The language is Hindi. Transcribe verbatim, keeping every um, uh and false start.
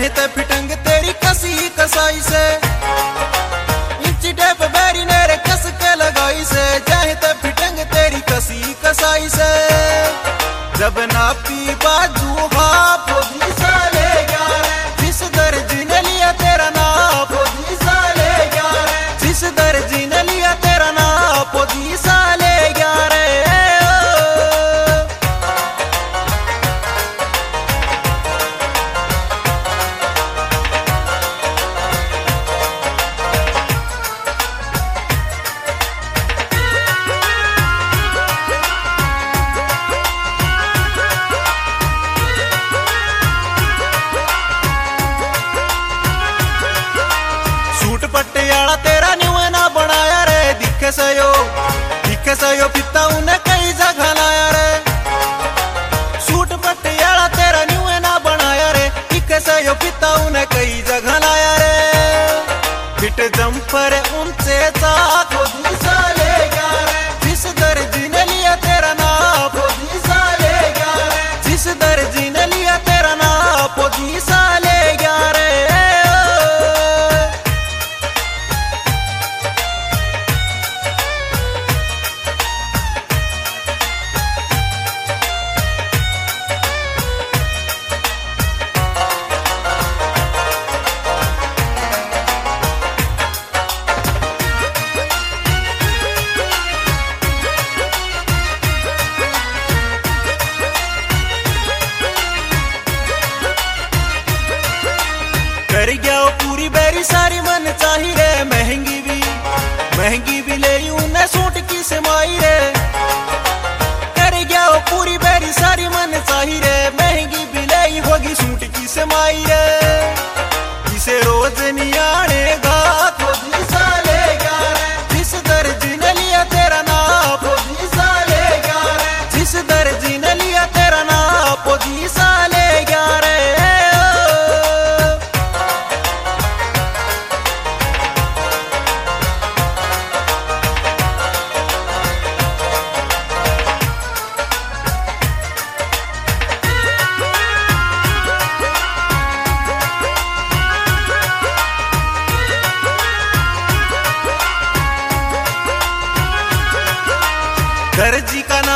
चाहे तो फिटंग तेरी कसी कसाई से, इंची टेप बैरी नेरे कस के लगाई से, चाहे तो फिटंग तेरी कसी कसाई से। जब ना पी बाजू हाफ होगी साले ग्यारह, जिस दर्जी ने लिया तेरा नाप होगी साले ग्यारह, जिस दर्जी ने लिया तेरा नाप होगी साले ग्यारह। पटियाला तेरा न्यूना बनाया रे, दिखे सयो दिखे सयो पिता उन्हें कई जगह लाया रे। सूट पटियाला तेरा न्यूना बनाया रे, दिखे सयो पिता उन्हें कई जगह लाया रे। फिट जंपर उनसे साथ होगी साले ग्यारह, जिस दर्जी ने लिया तेरा नाप होगी साले ग्यारह, जिस दर्जी ने लिया तेरा नाप होगी साले ग्यारह। कर गया पूरी बेरी सारी मन चाही रे, महंगी भी महंगी भी ले उन्हें सूट की समाई रे। कर गया पूरी बेरी सारी मन चाही रे, महंगी भी ले होगी सूट की समाई रे। इसे रोज नियाने गात होगी साले ग्यारह, जिस दर्जी ने लिया तेरा नाप होगी साले ग्यारह, जिस दर्जी ने लिया तेरा नाप होगी साले ग्यारह। दर्जी का